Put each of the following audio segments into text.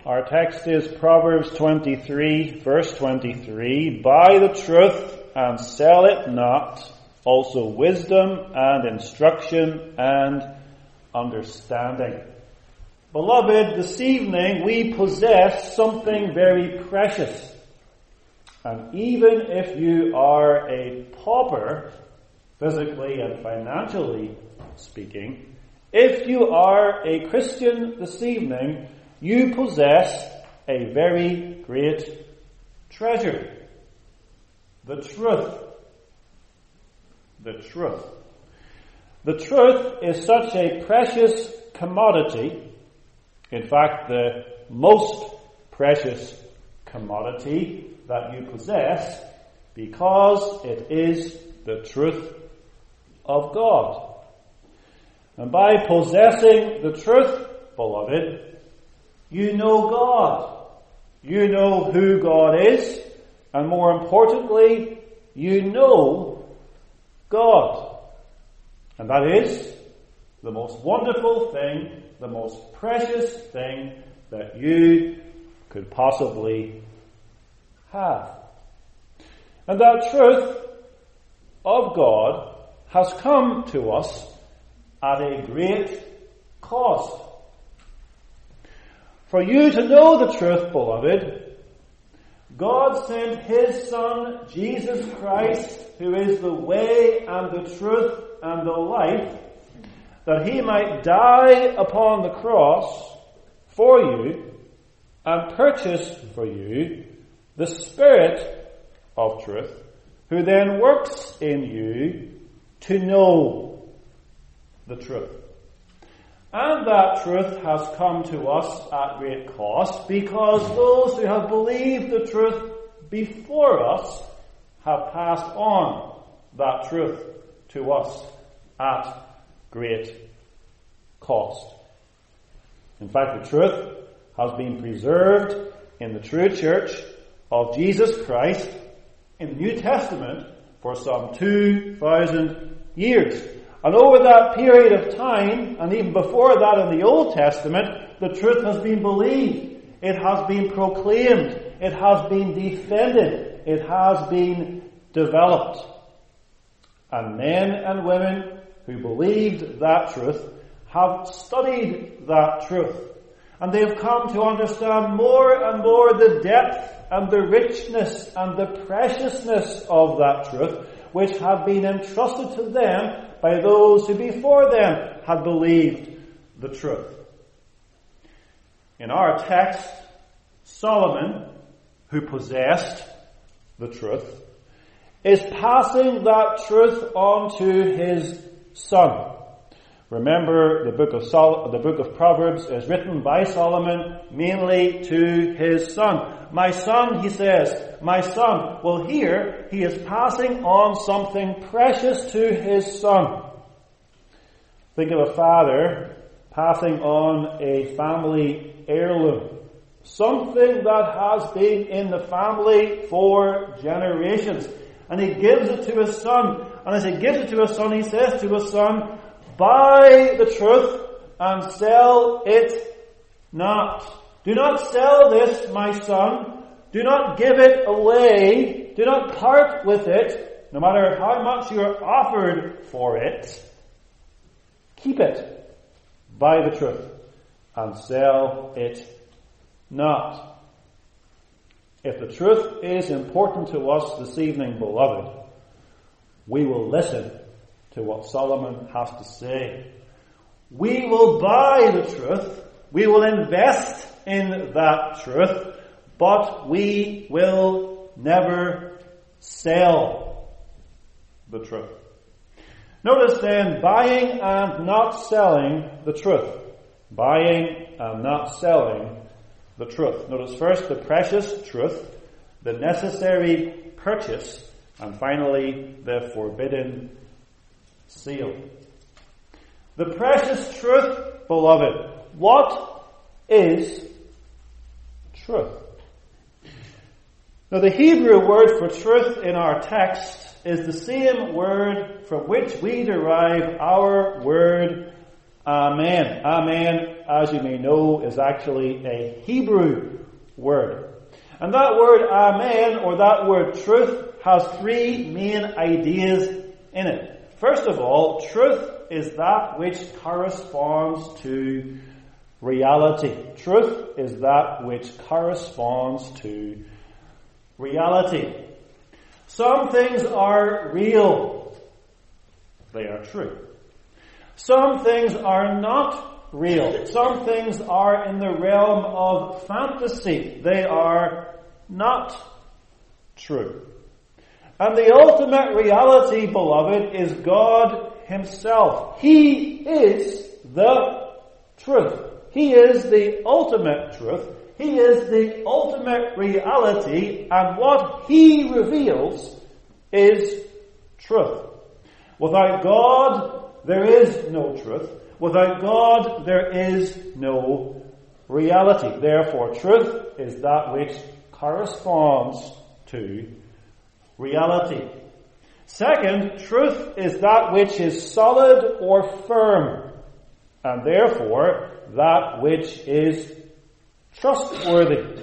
Our text is Proverbs 23, verse 23. Buy the truth and sell it not, also wisdom and instruction and understanding. Beloved, this evening we possess something very precious. And even if you are a pauper, physically and financially speaking, if you are a Christian this evening, you possess a very great treasure. The truth. The truth. The truth is such a precious commodity. In fact, the most precious commodity that you possess, because it is the truth of God. And by possessing the truth, beloved, you know God. You know who God is. And more importantly, you know God. And that is the most wonderful thing, the most precious thing that you could possibly have. And that truth of God has come to us at a great cost. For you to know the truth, beloved, God sent His Son, Jesus Christ, who is the way and the truth and the life, that He might die upon the cross for you and purchase for you the Spirit of truth, who then works in you to know the truth. And that truth has come to us at great cost, because those who have believed the truth before us have passed on that truth to us at great cost. In fact, the truth has been preserved in the true church of Jesus Christ in the New Testament for some 2,000 years. And over that period of time, and even before that in the Old Testament, the truth has been believed. It has been proclaimed. It has been defended. It has been developed. And men and women who believed that truth have studied that truth. And they have come to understand more and more the depth and the richness and the preciousness of that truth, which had been entrusted to them by those who before them had believed the truth. In our text, Solomon, who possessed the truth, is passing that truth on to his son. Remember, the book of Proverbs is written by Solomon mainly to his son. My son, he says, my son. Well, here he is passing on something precious to his son. Think of a father passing on a family heirloom. Something that has been in the family for generations. And he gives it to his son. And as he gives it to his son, he says to his son, buy the truth and sell it not. Do not sell this, my son. Do not give it away. Do not part with it, no matter how much you are offered for it. Keep it. Buy the truth and sell it not. If the truth is important to us this evening, beloved, we will listen to what Solomon has to say. We will buy the truth. We will invest in that truth, but we will never sell the truth. Notice then, buying and not selling the truth. Buying and not selling the truth. Notice first the precious truth, the necessary purchase, and finally the forbidden seal. The precious truth, beloved. What is truth? Now, the Hebrew word for truth in our text is the same word from which we derive our word Amen. Amen as you may know, is actually a Hebrew word. And that word amen, or that word truth, has three main ideas in it. First of all, truth is that which corresponds to reality. Truth is that which corresponds to reality. Some things are real. They are true. Some things are not real. Some things are in the realm of fantasy. They are not true. And the ultimate reality, beloved, is God Himself. He is the truth. He is the ultimate truth. He is the ultimate reality, and what He reveals is truth. Without God, there is no truth. Without God, there is no reality. Therefore, truth is that which corresponds to reality. Second, truth is that which is solid or firm, and therefore that which is trustworthy.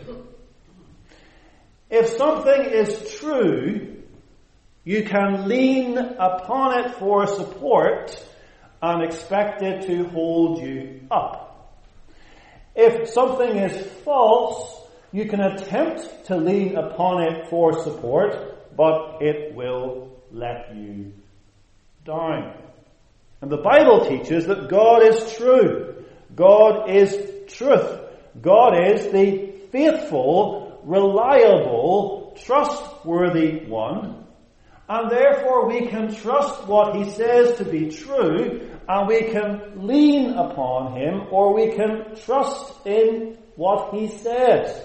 If something is true, you can lean upon it for support and expect it to hold you up. If something is false, you can attempt to lean upon it for support, but it will let you down. And the Bible teaches that God is true. God is truth. God is the faithful, reliable, trustworthy one. And therefore we can trust what He says to be true, and we can lean upon Him, or we can trust in what He says.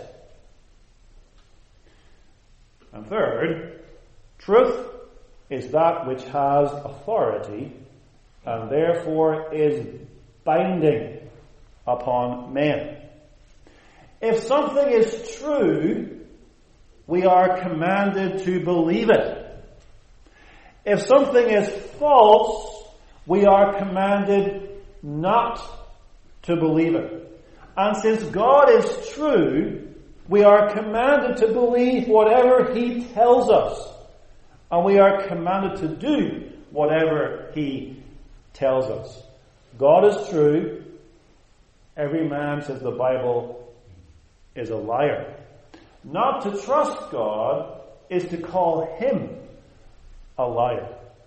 And third, truth is that which has authority and therefore is binding upon men. If something is true, we are commanded to believe it. If something is false, we are commanded not to believe it. And since God is true, we are commanded to believe whatever He tells us. And we are commanded to do whatever He tells us. God is true. Every man, says the Bible, is a liar. Not to trust God is to call Him a liar.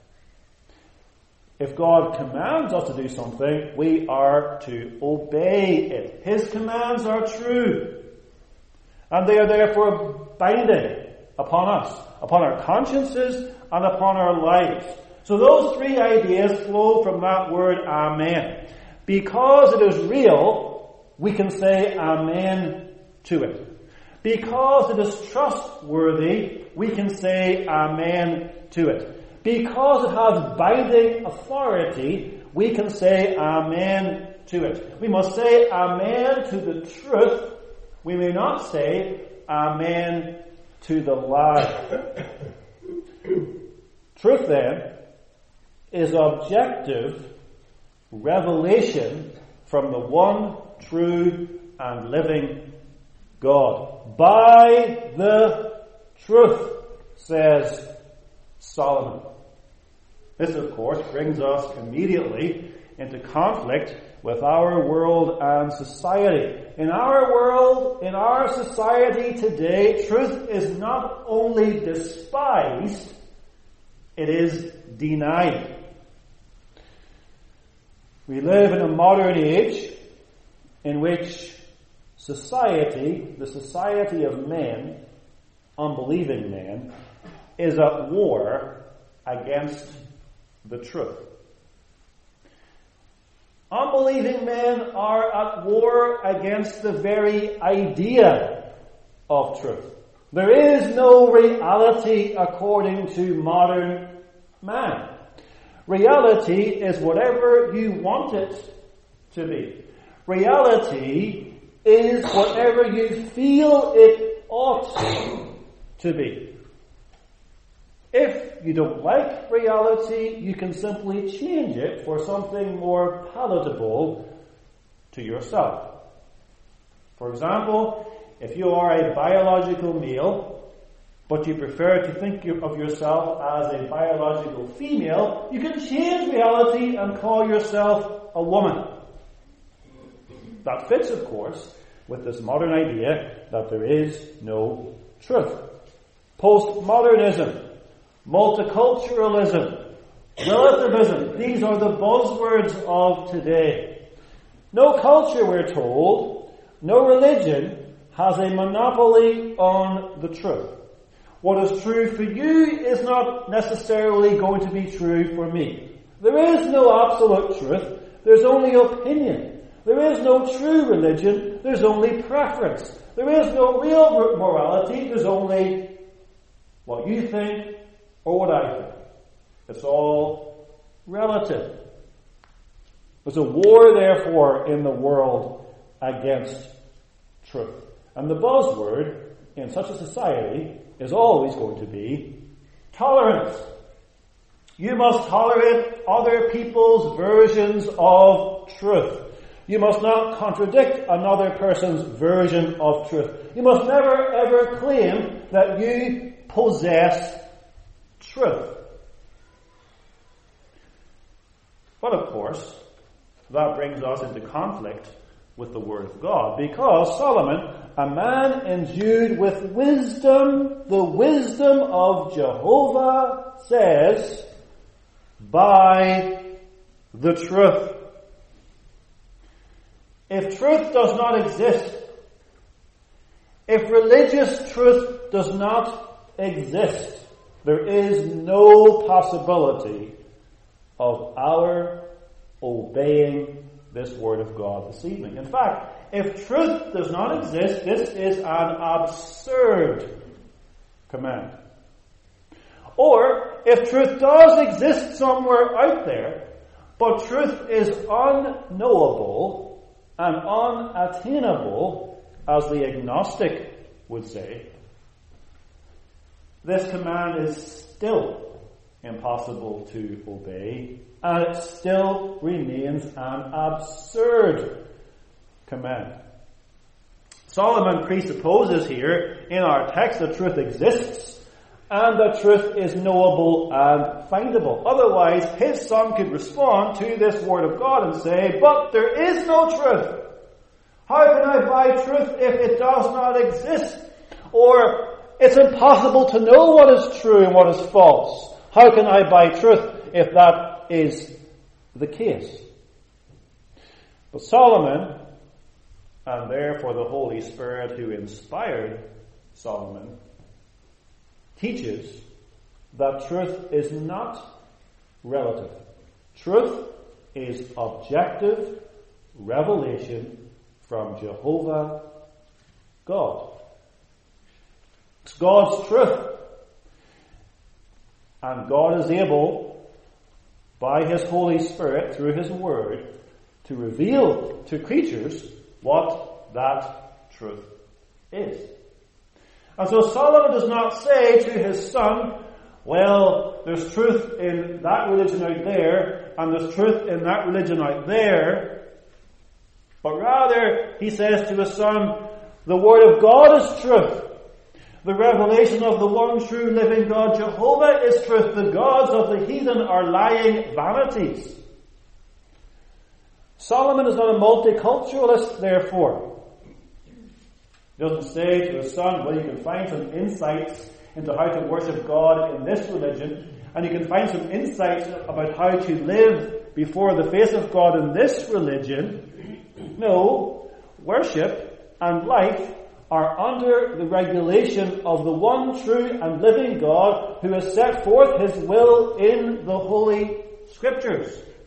If God commands us to do something, we are to obey it. His commands are true. And they are therefore binding upon us, upon our consciences, and upon our lives. So those three ideas flow from that word amen. Because it is real, we can say amen to it. Because it is trustworthy, we can say amen to it. Because it has binding authority, we can say amen to it. We must say amen to the truth. We may not say amen to the lie. Truth, then, is objective revelation from the one true and living God. By the truth, says Solomon. This, of course, brings us immediately into conflict with our world and society. In our world, in our society today, truth is not only despised, it is denied. We live in a modern age in which society, the society of men, unbelieving men, is at war against the truth. Unbelieving men are at war against the very idea of truth. There is no reality according to modern man. Reality is whatever you want it to be. Reality is whatever you feel it ought to be. If you don't like reality, you can simply change it for something more palatable to yourself. For example, if you are a biological male, but you prefer to think of yourself as a biological female, you can change reality and call yourself a woman. That fits, of course, with this modern idea that there is no truth. Postmodernism, multiculturalism, relativism, these are the buzzwords of today. No culture, we're told, no religion has a monopoly on the truth. What is true for you is not necessarily going to be true for me. There is no absolute truth. There's only opinion. There is no true religion. There's only preference. There is no real morality. There's only what you think or what I think. It's all relative. There's a war, therefore, in the world against truth. And the buzzword in such a society is always going to be tolerance. You must tolerate other people's versions of truth. You must not contradict another person's version of truth. You must never ever claim that you possess truth. But of course, that brings us into conflict with the Word of God, because Solomon, a man endued with wisdom, the wisdom of Jehovah, says, by the truth. If truth does not exist, if religious truth does not exist, there is no possibility of our obeying this Word of God this evening. In fact, if truth does not exist, this is an absurd command. Or, if truth does exist somewhere out there, but truth is unknowable and unattainable, as the agnostic would say, this command is still impossible to obey, and it still remains an absurd command. Solomon presupposes here in our text that truth exists and that truth is knowable and findable. Otherwise, his son could respond to this word of God and say, but there is no truth. How can I buy truth if it does not exist? Or it's impossible to know what is true and what is false. How can I buy truth if that is the case? But Solomon, and therefore the Holy Spirit who inspired Solomon, teaches that truth is not relative. Truth is objective revelation from Jehovah God. It's God's truth. And God is able, by His Holy Spirit, through His Word, to reveal to creatures what that truth is. And so Solomon does not say to his son, well, there's truth in that religion out there, and there's truth in that religion out there. But rather, he says to his son, the Word of God is truth. The revelation of the one true living God, Jehovah, is truth. The gods of the heathen are lying vanities. Solomon is not a multiculturalist, therefore. He doesn't say to his son, well, you can find some insights into how to worship God in this religion, and you can find some insights about how to live before the face of God in this religion. No, worship and life are under the regulation of the one true and living God who has set forth His will in the Holy Scriptures.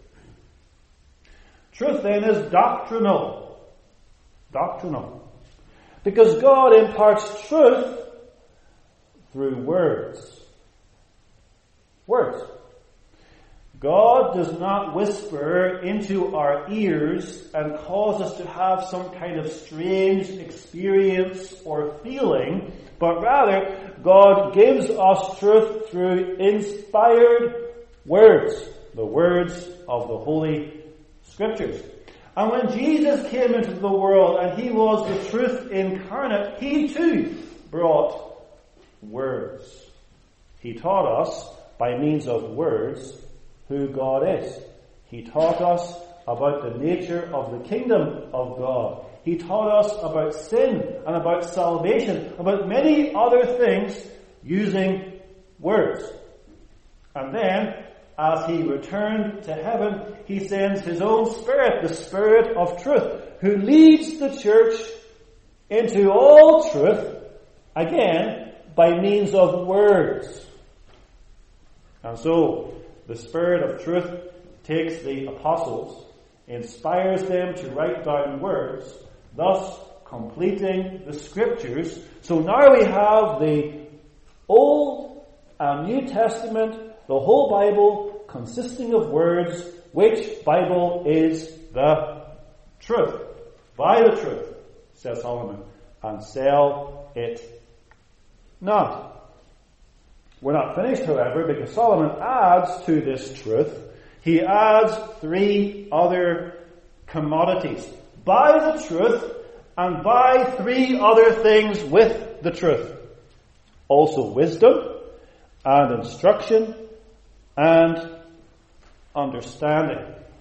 Truth then is doctrinal. Doctrinal. Because God imparts truth through words. Words. God does not whisper into our ears and cause us to have some kind of strange experience or feeling, but rather God gives us truth through inspired words, the words of the Holy Scriptures. And when Jesus came into the world and he was the truth incarnate, he too brought words. He taught us by means of words who God is. He taught us about the nature of the kingdom of God. He taught us about sin and about salvation, about many other things using words. And then, as he returned to heaven, he sends his own Spirit, the Spirit of truth, who leads the church into all truth, again, by means of words. And so, the Spirit of truth takes the apostles, inspires them to write down words, thus completing the Scriptures. So now we have the Old and New Testament, the whole Bible, consisting of words, which Bible is the truth. Buy the truth, says Solomon, and sell it not. We're not finished, however, because Solomon adds to this truth, he adds 3 other commodities. Buy the truth and buy 3 other things with the truth. Also wisdom and instruction and understanding.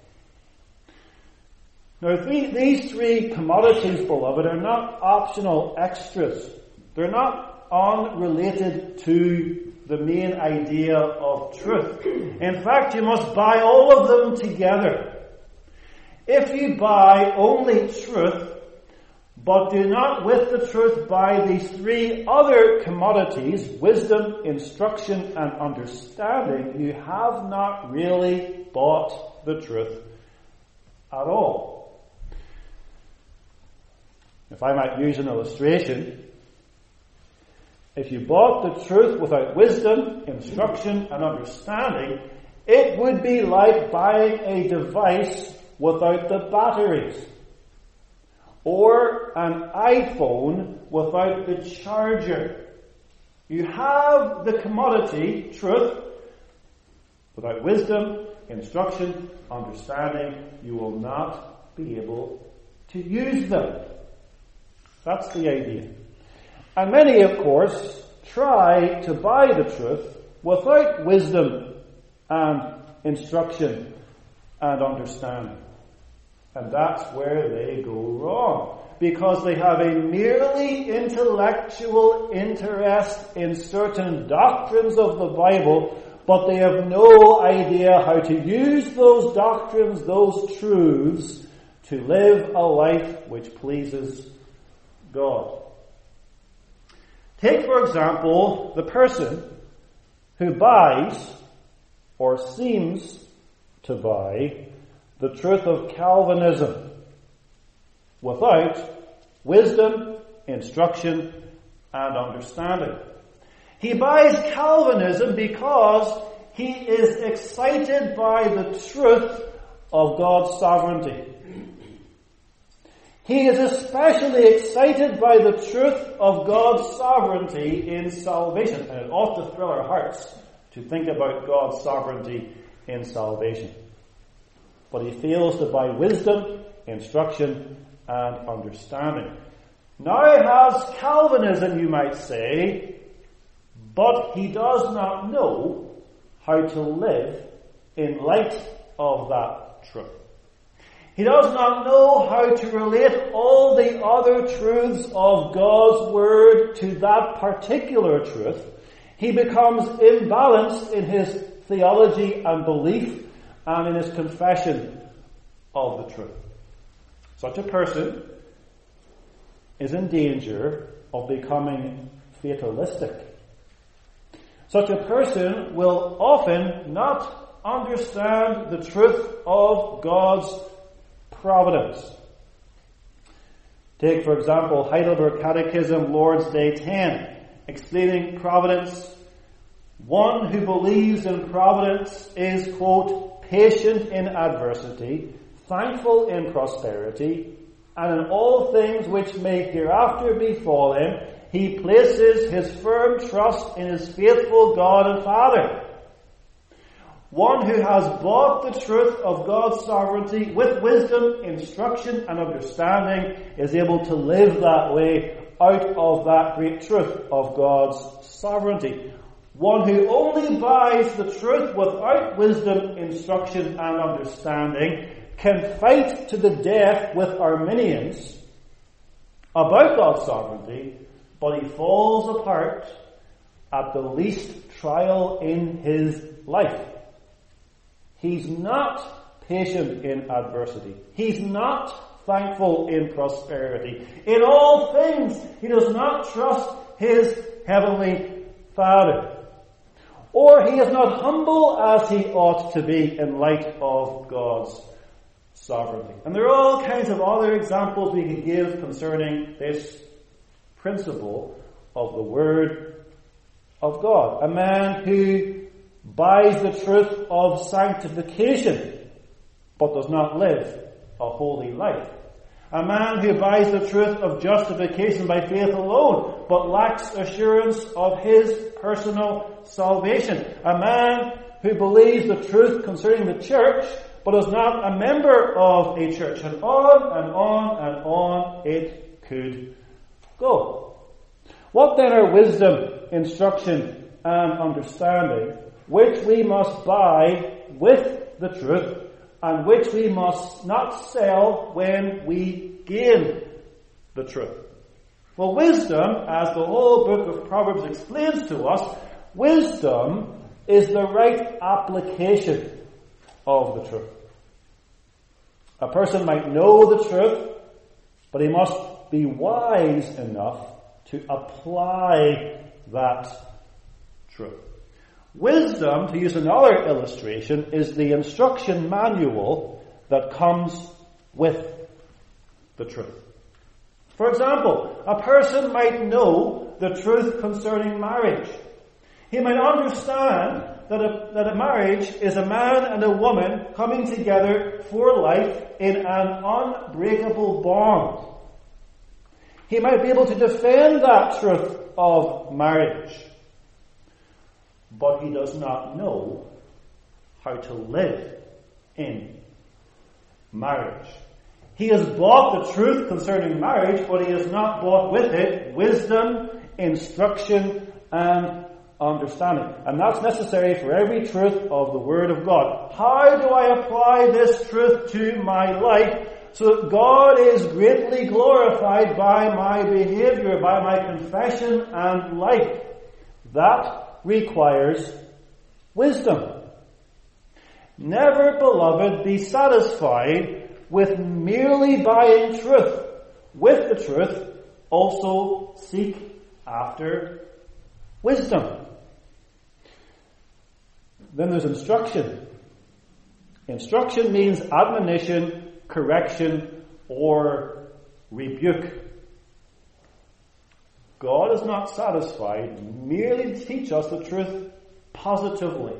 Now, these 3 commodities, beloved, are not optional extras. They're not unrelated to the main idea of truth. In fact, you must buy all of them together. If you buy only truth, but do not with the truth buy these 3 other commodities, wisdom, instruction, and understanding, you have not really bought the truth at all. If I might use an illustration, if you bought the truth without wisdom, instruction, and understanding, it would be like buying a device without the batteries, or an iPhone without the charger. You have the commodity, truth, without wisdom, instruction, understanding, you will not be able to use them. That's the idea. And many, of course, try to buy the truth without wisdom and instruction and understanding. And that's where they go wrong. Because they have a merely intellectual interest in certain doctrines of the Bible, but they have no idea how to use those doctrines, those truths, to live a life which pleases God. Take, for example, the person who buys, or seems to buy, the truth of Calvinism without wisdom, instruction, and understanding. He buys Calvinism because he is excited by the truth of God's sovereignty. He is especially excited by the truth of God's sovereignty in salvation. And it ought to thrill our hearts to think about God's sovereignty in salvation. But he fails to buy wisdom, instruction, and understanding. Now he has Calvinism, you might say, but he does not know how to live in light of that truth. He does not know how to relate all the other truths of God's Word to that particular truth. He becomes imbalanced in his theology and belief and in his confession of the truth. Such a person is in danger of becoming fatalistic. Such a person will often not understand the truth of God's providence. Take, for example, Heidelberg Catechism, Lord's Day 10, explaining providence. One who believes in providence is, quote, patient in adversity, thankful in prosperity, and in all things which may hereafter befall him, he places his firm trust in his faithful God and Father. One who has bought the truth of God's sovereignty with wisdom, instruction, and understanding is able to live that way out of that great truth of God's sovereignty. One who only buys the truth without wisdom, instruction, and understanding can fight to the death with Arminians about God's sovereignty, but he falls apart at the least trial in his life. He's not patient in adversity. He's not thankful in prosperity. In all things, he does not trust his heavenly Father. Or he is not humble as he ought to be in light of God's sovereignty. And there are all kinds of other examples we could give concerning this principle of the Word of God. A man who buys the truth of sanctification but does not live a holy life. A man who buys the truth of justification by faith alone but lacks assurance of his personal salvation. A man who believes the truth concerning the church but is not a member of a church. And on and on and on it could go. What then are wisdom, instruction, and understanding, which we must buy with the truth, and which we must not sell when we gain the truth? Well, wisdom, as the whole book of Proverbs explains to us, wisdom is the right application of the truth. A person might know the truth, but he must be wise enough to apply that truth. Wisdom, to use another illustration, is the instruction manual that comes with the truth. For example, a person might know the truth concerning marriage. He might understand that a marriage is a man and a woman coming together for life in an unbreakable bond. He might be able to defend that truth of marriage. But he does not know how to live in marriage. He has bought the truth concerning marriage, but he has not bought with it wisdom, instruction, and understanding. And that's necessary for every truth of the Word of God. How do I apply this truth to my life so that God is greatly glorified by my behavior, by my confession and life? That requires wisdom. Never, beloved, be satisfied with merely buying truth. With the truth, also seek after wisdom. Then there's instruction. Instruction means admonition, correction, or rebuke. God is not satisfied merely to teach us the truth positively.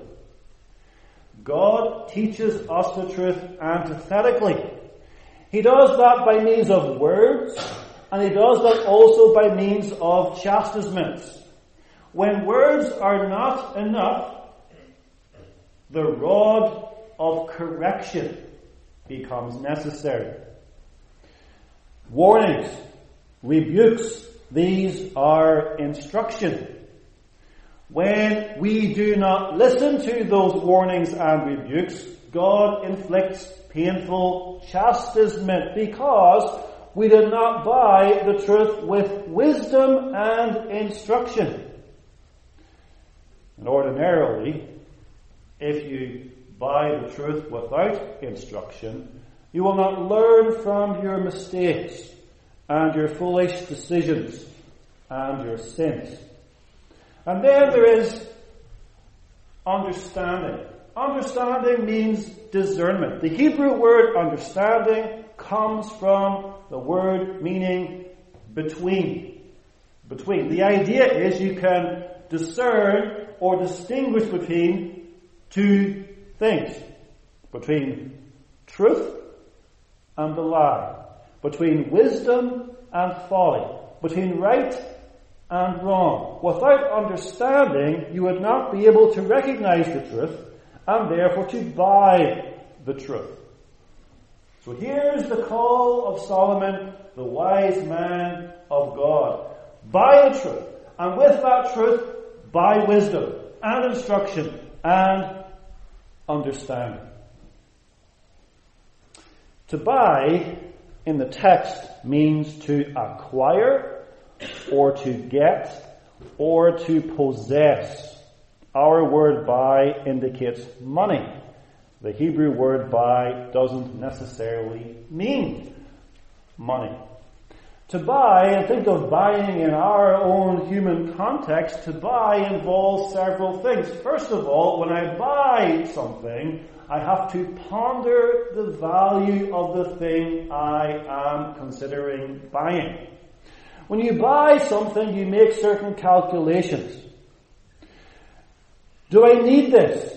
God teaches us the truth antithetically. He does that by means of words, and he does that also by means of chastisements. When words are not enough, the rod of correction becomes necessary. Warnings, rebukes, these are instruction. When we do not listen to those warnings and rebukes, God inflicts painful chastisement because we did not buy the truth with wisdom and instruction. And ordinarily, if you buy the truth without instruction, you will not learn from your mistakes and your foolish decisions and your sins. And then there is understanding. Understanding means discernment. The Hebrew word understanding comes from the word meaning between. Between. The idea is you can discern or distinguish between two things. Between truth and the lie. Between wisdom and folly. Between right and wrong. Without understanding, you would not be able to recognize the truth, and therefore to buy the truth. So here's the call of Solomon, the wise man of God. Buy the truth, and with that truth, buy wisdom and instruction and understanding. To buy in the text means to acquire, or to get, or to possess. Our word buy indicates money. The Hebrew word buy doesn't necessarily mean money. To buy, and think of buying in our own human context, to buy involves several things. First of all, when I buy something, I have to ponder the value of the thing I am considering buying. When you buy something, you make certain calculations. Do I need this?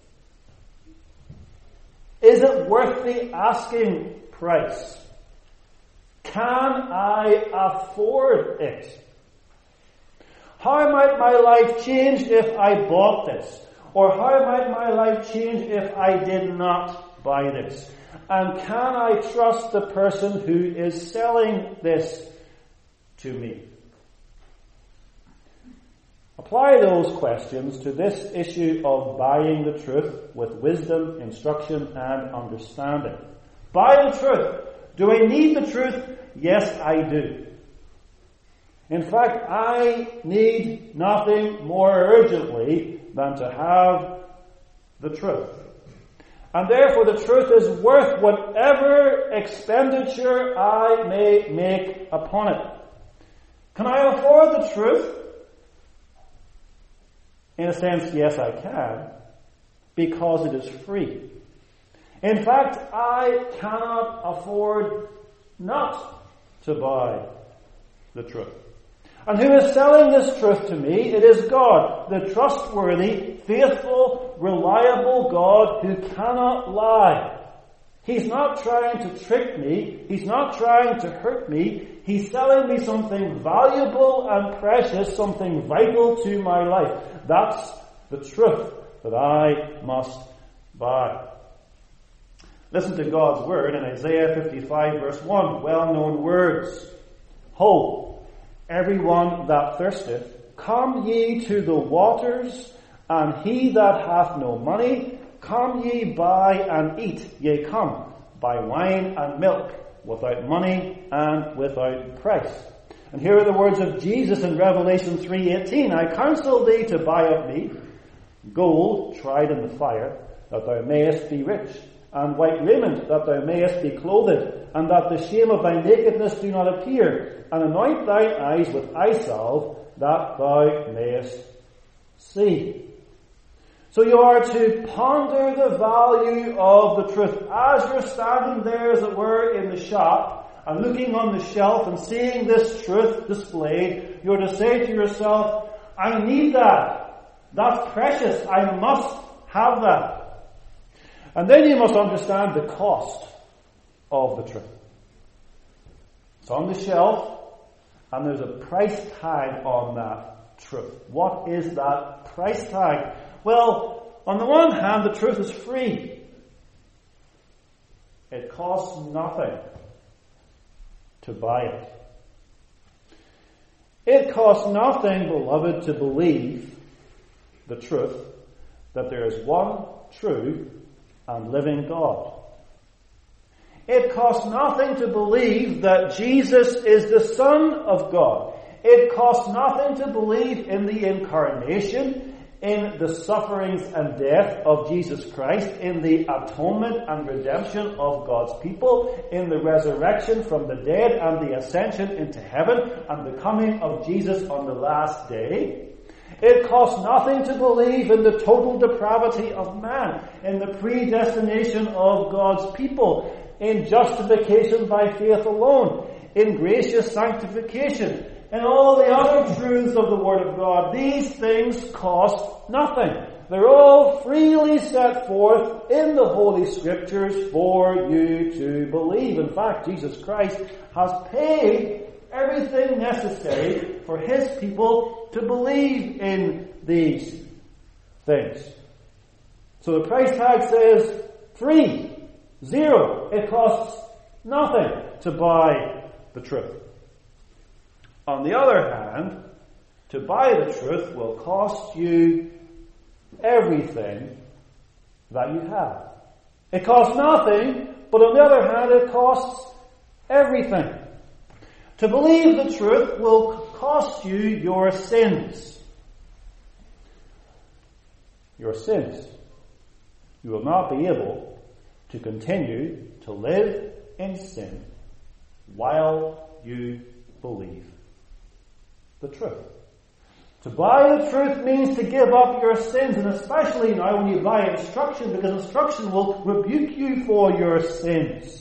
Is it worth the asking price? Can I afford it? How might my life change if I bought this? Or how might my life change if I did not buy this? And can I trust the person who is selling this to me? Apply those questions to this issue of buying the truth with wisdom, instruction, and understanding. Buy the truth. Do I need the truth? Yes, I do. In fact, I need nothing more urgently than to have the truth. And therefore the truth is worth whatever expenditure I may make upon it. Can I afford the truth? In a sense, yes, I can, because it is free. In fact, I cannot afford not to buy the truth. And who is selling this truth to me? It is God, the trustworthy, faithful, reliable God who cannot lie. He's not trying to trick me. He's not trying to hurt me. He's selling me something valuable and precious, something vital to my life. That's the truth that I must buy. Listen to God's word in Isaiah 55 verse 1. Well-known words. Ho, everyone that thirsteth, come ye to the waters, and he that hath no money, come ye buy and eat. Yea, come, buy wine and milk, without money and without price. And here are the words of Jesus in Revelation 3:18. I counsel thee to buy of me gold tried in the fire, that thou mayest be rich, and white raiment, that thou mayest be clothed, and that the shame of thy nakedness do not appear, and anoint thine eyes with eye salve, that thou mayest see. So you are to ponder the value of the truth. As you're standing there, as it were, in the shop, and looking on the shelf and seeing this truth displayed, you're to say to yourself, I need that. That's precious. I must have that. And then you must understand the cost of the truth. It's on the shelf, and there's a price tag on that truth. What is that price tag? Well, on the one hand, the truth is free. It costs nothing to buy it. It costs nothing, beloved, to believe the truth that there is one true and living God. It costs nothing to believe that Jesus is the Son of God. It costs nothing to believe in the incarnation, in the sufferings and death of Jesus Christ, in the atonement and redemption of God's people, in the resurrection from the dead and the ascension into heaven and the coming of Jesus on the last day. It costs nothing to believe in the total depravity of man, in the predestination of God's people, in justification by faith alone, in gracious sanctification, and all the other truths of the Word of God. These things cost nothing. They're all freely set forth in the Holy Scriptures for you to believe. In fact, Jesus Christ has paid everything necessary for His people to believe in these things. So the price tag says free, zero. It costs nothing to buy the truth. On the other hand, to buy the truth will cost you everything that you have. It costs nothing, but on the other hand, it costs everything. To believe the truth will cost you your sins. Your sins. You will not be able to continue to live in sin while you believe the truth. To buy the truth means to give up your sins, and especially now when you buy instruction, because instruction will rebuke you for your sins.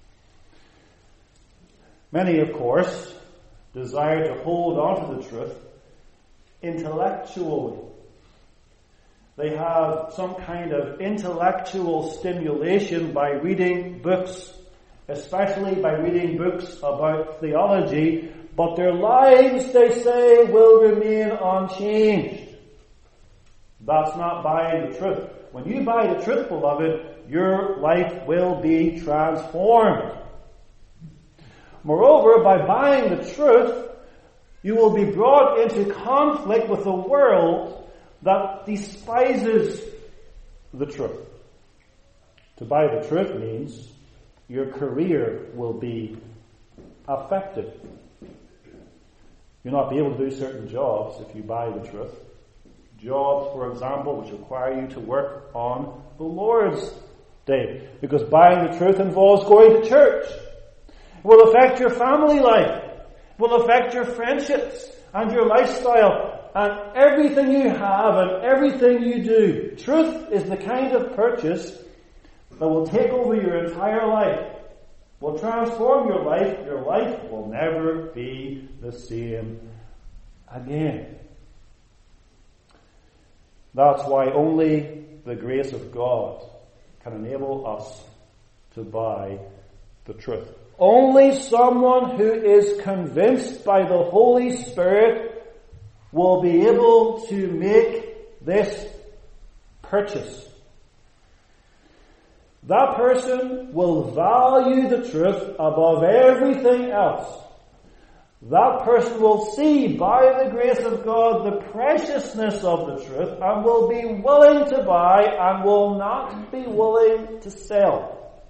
Many, of course, desire to hold on to the truth intellectually. They have some kind of intellectual stimulation by reading books, especially by reading books about theology, but their lives, they say, will remain unchanged. That's not buying the truth. When you buy the truth, beloved, your life will be transformed. Moreover, by buying the truth, you will be brought into conflict with a world that despises the truth. To buy the truth means your career will be affected. You'll not be able to do certain jobs if you buy the truth. Jobs, for example, which require you to work on the Lord's Day. Because buying the truth involves going to church. It will affect your family life. It will affect your friendships and your lifestyle and everything you have and everything you do. Truth is the kind of purchase that will take over your entire life, will transform your life. Your life will never be the same again. That's why only the grace of God can enable us to buy the truth. Only someone who is convinced by the Holy Spirit will be able to make this purchase. That person will value the truth above everything else. That person will see by the grace of God the preciousness of the truth and will be willing to buy and will not be willing to sell.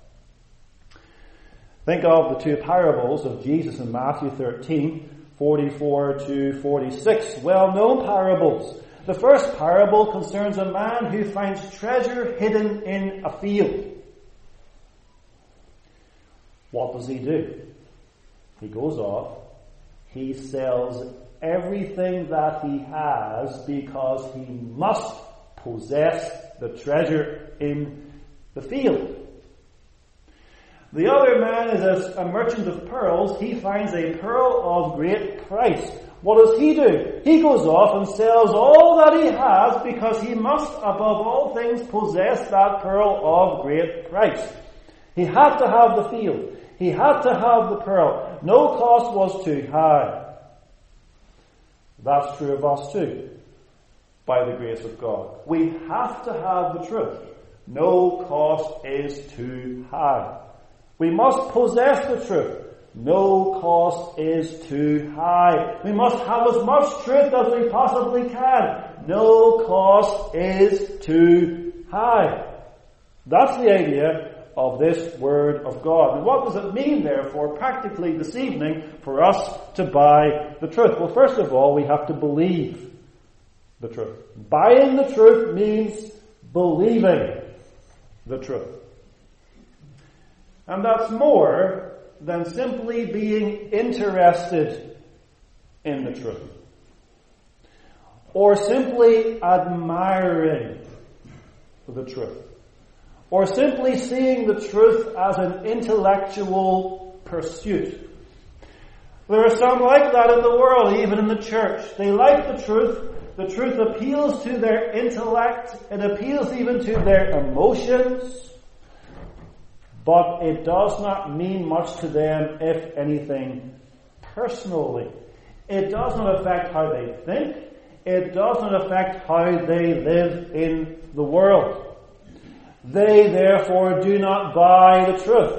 Think of the two parables of Jesus in Matthew 13, 44 to 46. Well-known parables. The first parable concerns a man who finds treasure hidden in a field. What does he do? He goes off. He sells everything that he has because he must possess the treasure in the field. The other man is a merchant of pearls. He finds a pearl of great price. What does he do? He goes off and sells all that he has because he must, above all things, possess that pearl of great price. He had to have the field. He had to have the pearl. No cost was too high. That's true of us too, by the grace of God. We have to have the truth. No cost is too high. We must possess the truth. No cost is too high. We must have as much truth as we possibly can. No cost is too high. That's the idea of this Word of God. And what does it mean, therefore, practically this evening, for us to buy the truth? Well, first of all, we have to believe the truth. Buying the truth means believing the truth. And that's more than simply being interested in the truth, or simply admiring the truth, or simply seeing the truth as an intellectual pursuit. There are some like that in the world, even in the church. They like the truth. The truth appeals to their intellect. It appeals even to their emotions. But it does not mean much to them, if anything, personally. It does not affect how they think. It does not affect how they live in the world. They therefore do not buy the truth.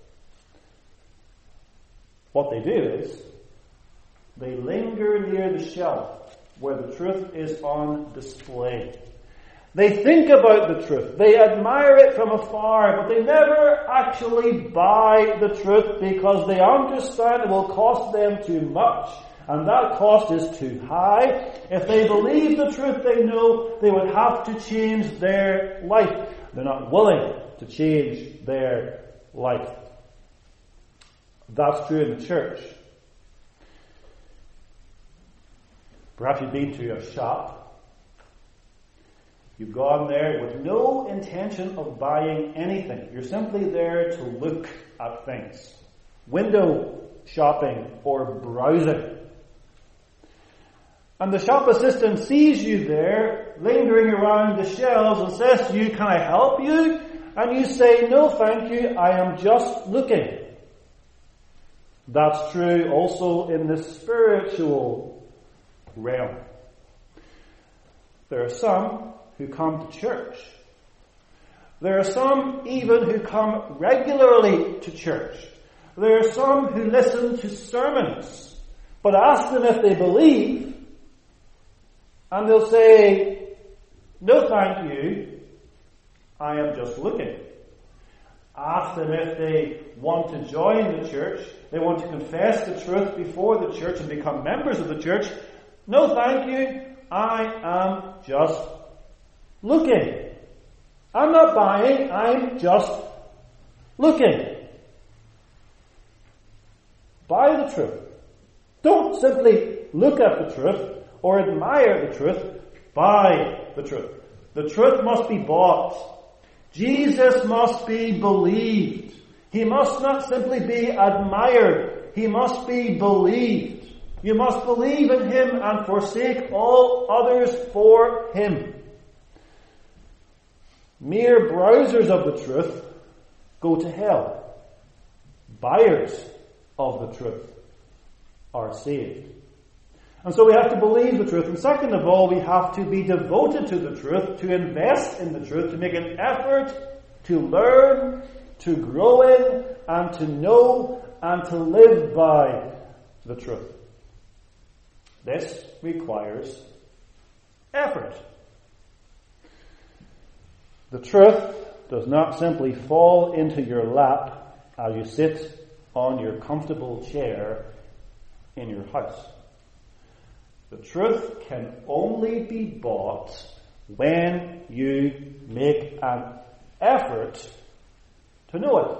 What they do is, they linger near the shelf where the truth is on display. They think about the truth. They admire it from afar, but they never actually buy the truth because they understand it will cost them too much. And that cost is too high. If they believe the truth, they know they would have to change their life. They're not willing to change their life. That's true in the church. Perhaps you've been to a shop. You've gone there with no intention of buying anything. You're simply there to look at things. Window shopping or browsing. And the shop assistant sees you there, lingering around the shelves and says to you, "Can I help you?" And you say, "No, thank you, I am just looking." That's true also in the spiritual realm. There are some who come to church. There are some even who come regularly to church. There are some who listen to sermons, but ask them if they believe, and they'll say, "No thank you, I am just looking." Ask them if they want to join the church, they want to confess the truth before the church and become members of the church. "No thank you, I am just looking. I'm not buying, I'm just looking." Buy the truth. Don't simply look at the truth or admire the truth. Buy the truth. The truth must be bought. Jesus must be believed. He must not simply be admired. He must be believed. You must believe in Him and forsake all others for Him. Mere browsers of the truth go to hell. Buyers of the truth are saved. And so we have to believe the truth. And second of all, we have to be devoted to the truth, to invest in the truth, to make an effort to learn, to grow in, and to know, and to live by the truth. This requires effort. The truth does not simply fall into your lap as you sit on your comfortable chair in your house. The truth can only be bought when you make an effort to know it.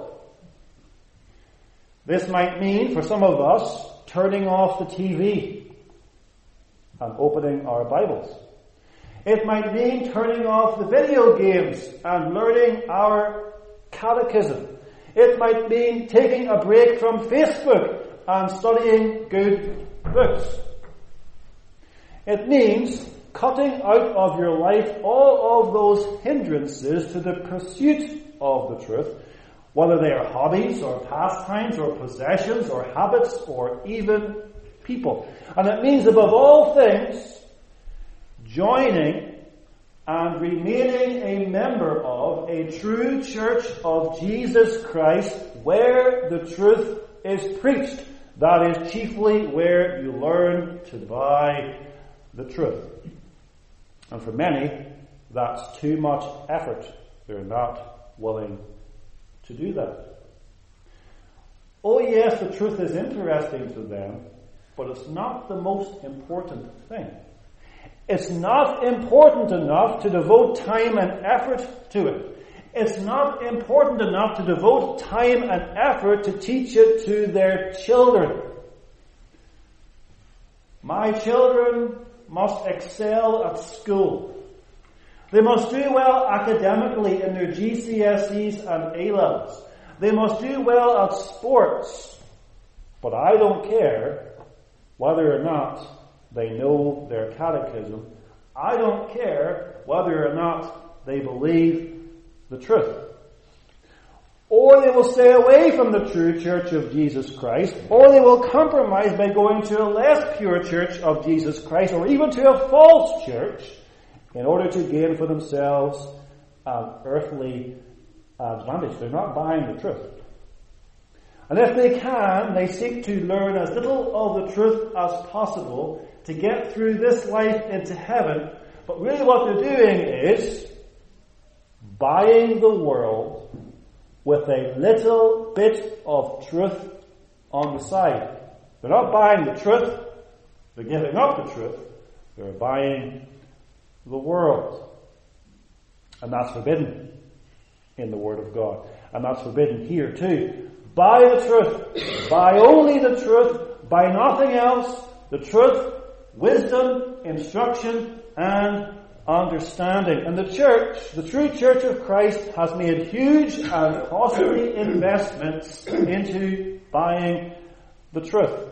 This might mean, for some of us, turning off the TV and opening our Bibles. It might mean turning off the video games and learning our catechism. It might mean taking a break from Facebook and studying good books. It means cutting out of your life all of those hindrances to the pursuit of the truth, whether they are hobbies or pastimes or possessions or habits or even people. And it means above all things, joining and remaining a member of a true church of Jesus Christ where the truth is preached. That is chiefly where you learn to buy the truth. And for many, that's too much effort. They're not willing to do that. Oh yes, the truth is interesting to them, but it's not the most important thing. It's not important enough to devote time and effort to it. It's not important enough to devote time and effort to teach it to their children. My children must excel at school. They must do well academically in their GCSEs and A-levels. They must do well at sports. But I don't care whether or not they know their catechism. I don't care whether or not they believe the truth. Or they will stay away from the true church of Jesus Christ, or they will compromise by going to a less pure church of Jesus Christ, or even to a false church, in order to gain for themselves an earthly advantage. They're not buying the truth. And if they can, they seek to learn as little of the truth as possible to get through this life into heaven. But really what they're doing is buying the world with a little bit of truth on the side. They're not buying the truth. They're giving up the truth. They're buying the world. And that's forbidden in the Word of God. And that's forbidden here too. Buy the truth. Buy only the truth. Buy nothing else. The truth, wisdom, instruction, and understanding. And the church, the true church of Christ, has made huge and costly investments into buying the truth.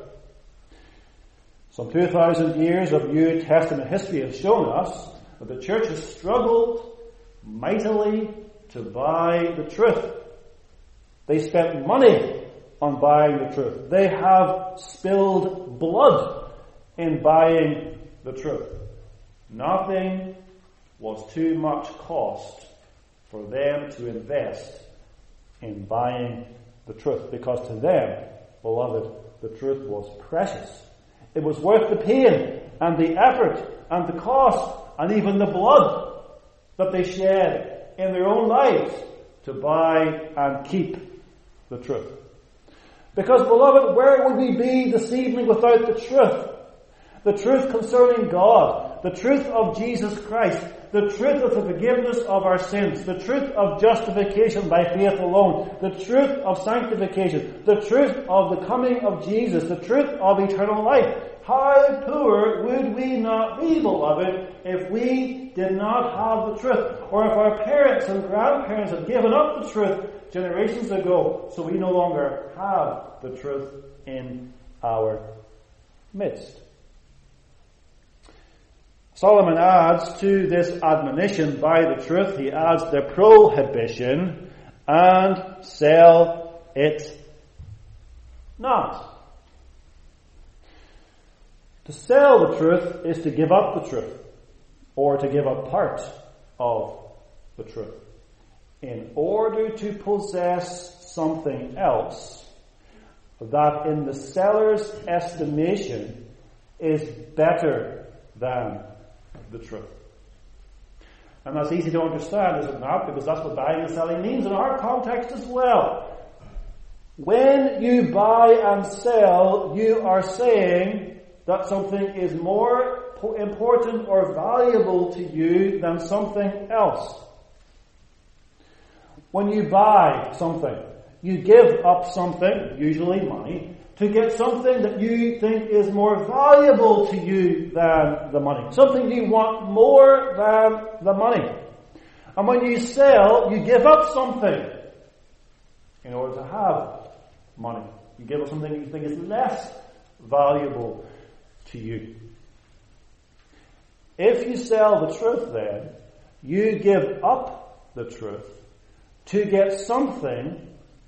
Some 2,000 years of New Testament history has shown us that the church has struggled mightily to buy the truth. They spent money on buying the truth. They have spilled blood in buying the truth. Nothing was too much cost for them to invest in buying the truth, because to them, beloved, the truth was precious. It was worth the pain and the effort and the cost and even the blood that they shed in their own lives to buy and keep the truth. Because, beloved, where would we be this evening without the truth? The truth concerning God, the truth of Jesus Christ, the truth of the forgiveness of our sins, the truth of justification by faith alone, the truth of sanctification, the truth of the coming of Jesus, the truth of eternal life. How poor would we not be, beloved, if we did not have the truth, or if our parents and grandparents had given up the truth generations ago, so we no longer have the truth in our midst. Solomon adds to this admonition by the truth, he adds the prohibition, and sell it not. To sell the truth is to give up the truth, or to give up part of the truth, in order to possess something else that in the seller's estimation is better than the truth. And that's easy to understand, is it not? Because that's what buying and selling means in our context as well. When you buy and sell, you are saying that something is more important or valuable to you than something else. When you buy something, you give up something, usually money, to get something that you think is more valuable to you than the money. Something you want more than the money. And when you sell, you give up something in order to have money. You give up something you think is less valuable to you. If you sell the truth, then, you give up the truth to get something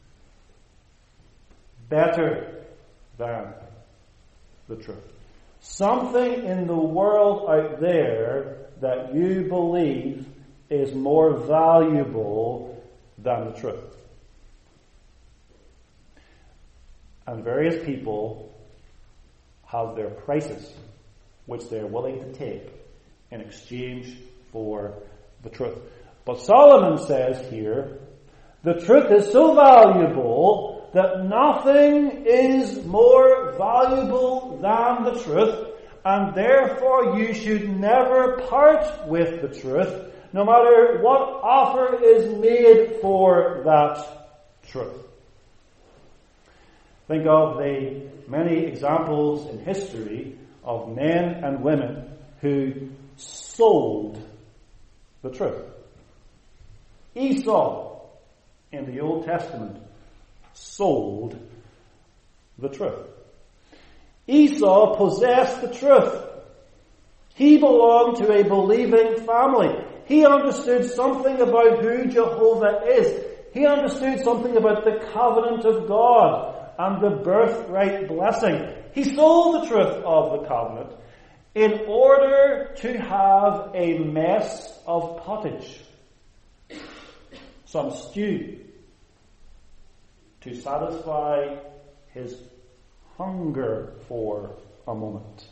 better than the truth. Something in the world out there that you believe is more valuable than the truth. And various people have their prices which they are willing to take in exchange for the truth. But Solomon says here, the truth is so valuable that nothing is more valuable than the truth, and therefore you should never part with the truth, no matter what offer is made for that truth. Think of the many examples in history of men and women who sold the truth. Esau, in the Old Testament, sold the truth. Esau possessed the truth. He belonged to a believing family. He understood something about who Jehovah is. He understood something about the covenant of God and the birthright blessing. He sold the truth of the covenant in order to have a mess of pottage. some stew to satisfy his hunger for a moment.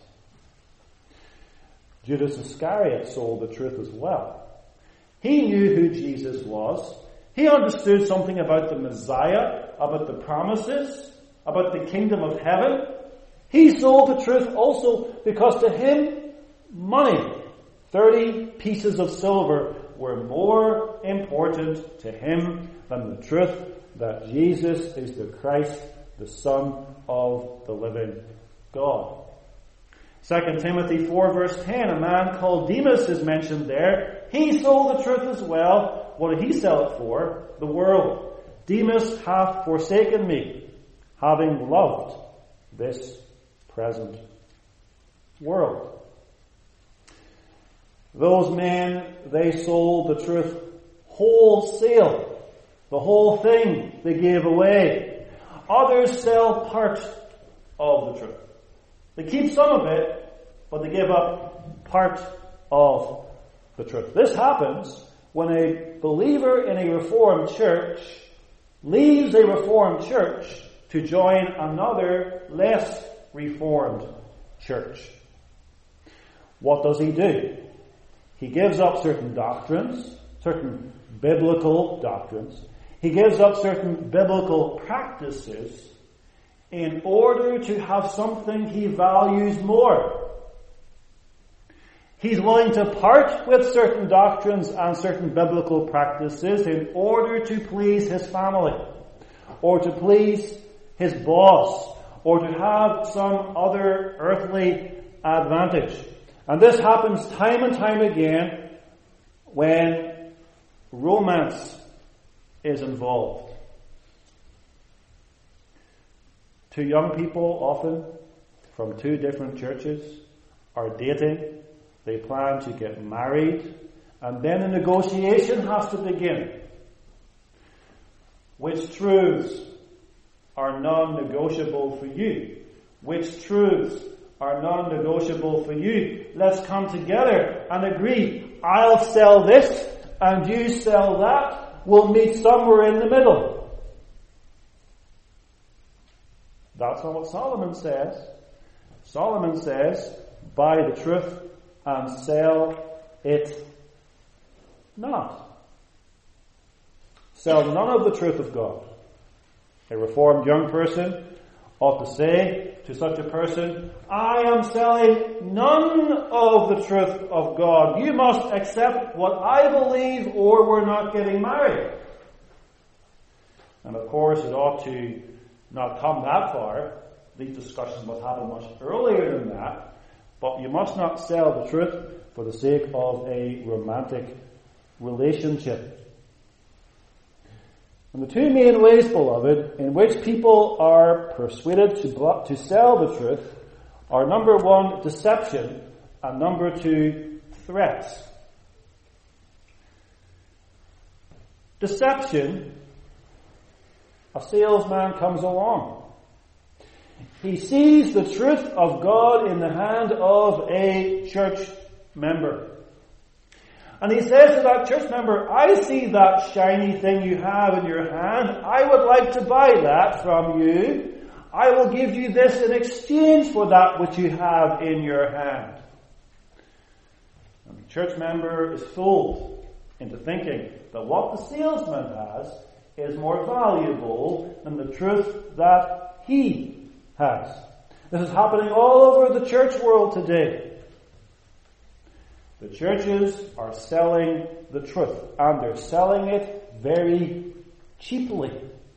Judas Iscariot sold the truth as well. He knew who Jesus was. He understood something about the Messiah, about the promises, about the kingdom of heaven. He sold the truth also because to him, money, 30 pieces of silver, were more important to him than the truth that Jesus is the Christ, the Son of the living God. 2 Timothy 4 verse 10, a man called Demas is mentioned there. He sold the truth as well. What did he sell it for? The world. Demas hath forsaken me, having loved this present world. Those men, they sold the truth wholesale. The whole thing they gave away. Others sell part of the truth. They keep some of it, but they give up part of the truth. This happens when a believer in a Reformed church leaves a Reformed church to join another less Reformed church. What does he do? He gives up certain doctrines, certain biblical doctrines. He gives up certain biblical practices in order to have something he values more. He's willing to part with certain doctrines and certain biblical practices in order to please his family, or to please his boss, or to have some other earthly advantage. And this happens time and time again when romance is involved. Two young people, often from two different churches, are dating. They plan to get married, and then a negotiation has to begin. Which truths are non-negotiable for you? Which truths are non-negotiable for you? Let's come together and agree. I'll sell this and you sell that. We'll meet somewhere in the middle. That's not what Solomon says. Solomon says, buy the truth and sell it not. Sell none of the truth of God. A Reformed young person ought to say to such a person, I am selling none of the truth of God. You must accept what I believe or we're not getting married. And of course it ought to not come that far. These discussions must happen much earlier than that. But you must not sell the truth for the sake of a romantic relationship. And the two main ways, beloved, in which people are persuaded to sell the truth are, number one, deception, and number two, threats. Deception, a salesman comes along. He sees the truth of God in the hand of a church member. And he says to that church member, I see that shiny thing you have in your hand. I would like to buy that from you. I will give you this in exchange for that which you have in your hand. And the church member is fooled into thinking that what the salesman has is more valuable than the truth that he has. This is happening all over the church world today. The churches are selling the truth, and they're selling it very cheaply.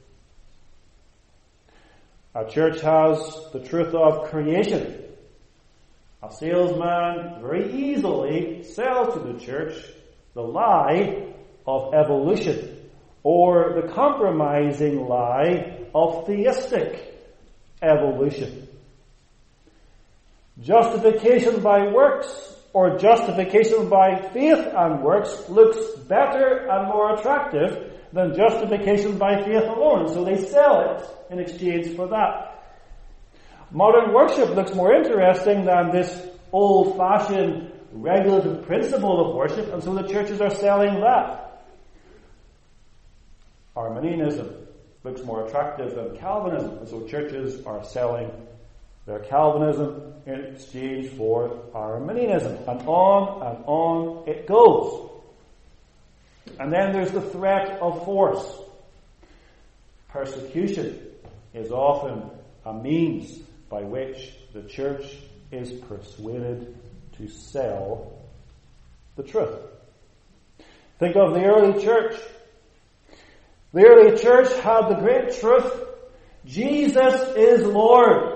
A church has the truth of creation. A salesman very easily sells to the church the lie of evolution, or the compromising lie of theistic evolution. Justification by works or justification by faith and works looks better and more attractive than justification by faith alone. So they sell it in exchange for that. Modern worship looks more interesting than this old-fashioned regulative principle of worship, and so the churches are selling that. Arminianism looks more attractive than Calvinism, and so churches are selling their Calvinism in exchange for Arminianism, and on it goes. And then there's the threat of force. Persecution is often a means by which the church is persuaded to sell the truth. Think of the early church. The early church had the great truth: Jesus is Lord.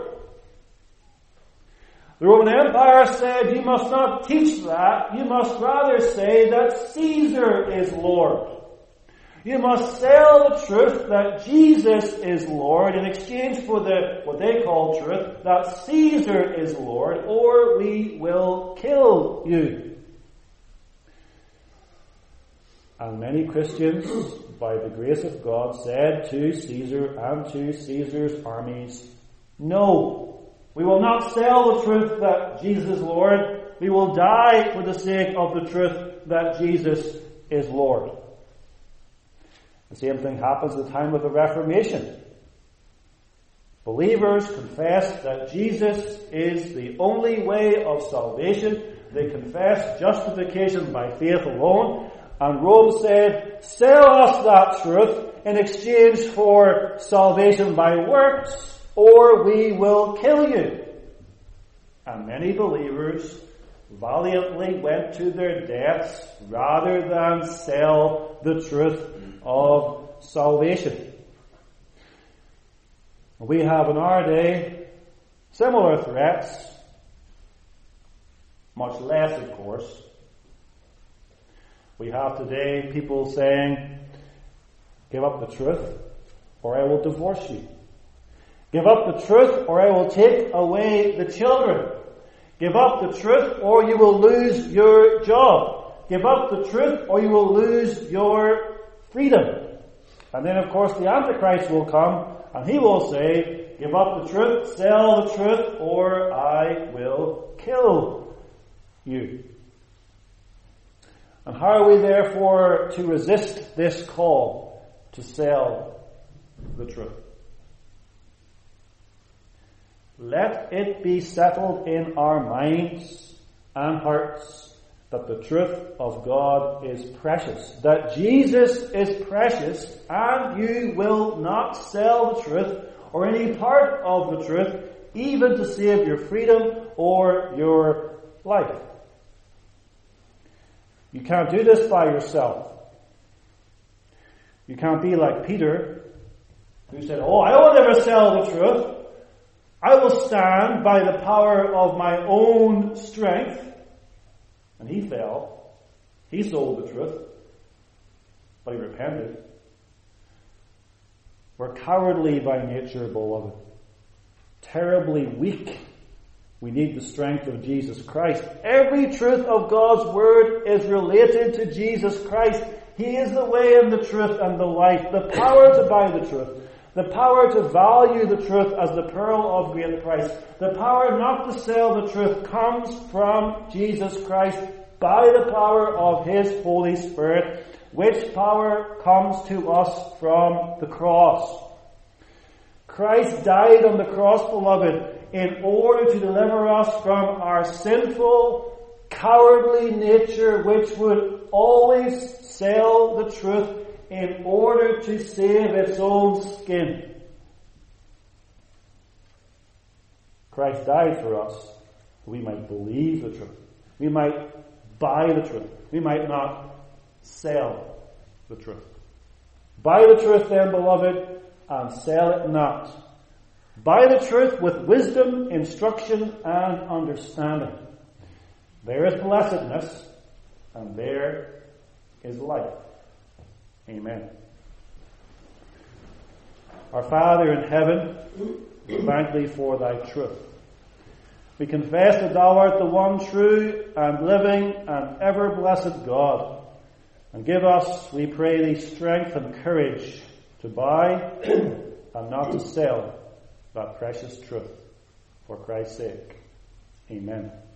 The Roman Empire said, you must not teach that. You must rather say that Caesar is Lord. You must sell the truth that Jesus is Lord in exchange for what they call truth, that Caesar is Lord, or we will kill you. And many Christians, by the grace of God, said to Caesar and to Caesar's armies, no, we will not sell the truth that Jesus is Lord. We will die for the sake of the truth that Jesus is Lord. The same thing happens at the time of the Reformation. Believers confessed that Jesus is the only way of salvation. They confessed justification by faith alone. And Rome said, sell us that truth in exchange for salvation by works, or we will kill you. And many believers valiantly went to their deaths rather than sell the truth of salvation. We have in our day similar threats, much less, of course. We have today people saying, give up the truth or I will divorce you. Give up the truth or I will take away the children. Give up the truth or you will lose your job. Give up the truth or you will lose your freedom. And then of course the Antichrist will come and he will say, give up the truth, sell the truth, or I will kill you. And how are we therefore to resist this call to sell the truth? Let it be settled in our minds and hearts that the truth of God is precious, that Jesus is precious, and you will not sell the truth or any part of the truth, even to save your freedom or your life. You can't do this by yourself. You can't be like Peter, who said, I will never sell the truth. I will stand by the power of my own strength. And he fell. He sold the truth. But he repented. We're cowardly by nature, beloved. Terribly weak. We need the strength of Jesus Christ. Every truth of God's Word is related to Jesus Christ. He is the way and the truth and the life. The power to buy the truth. The power to value the truth as the pearl of great price. The power not to sell the truth comes from Jesus Christ by the power of His Holy Spirit, which power comes to us from the cross. Christ died on the cross, beloved, in order to deliver us from our sinful, cowardly nature, which would always sell the truth in order to save its own skin. Christ died for us so we might believe the truth. We might buy the truth. We might not sell the truth. Buy the truth then, beloved, and sell it not. Buy the truth with wisdom, instruction, and understanding. There is blessedness, and there is life. Amen. Our Father in heaven, we thank Thee for Thy truth. We confess that Thou art the one true and living and ever blessed God. And give us, we pray Thee, strength and courage to buy and not to sell that precious truth for Christ's sake. Amen.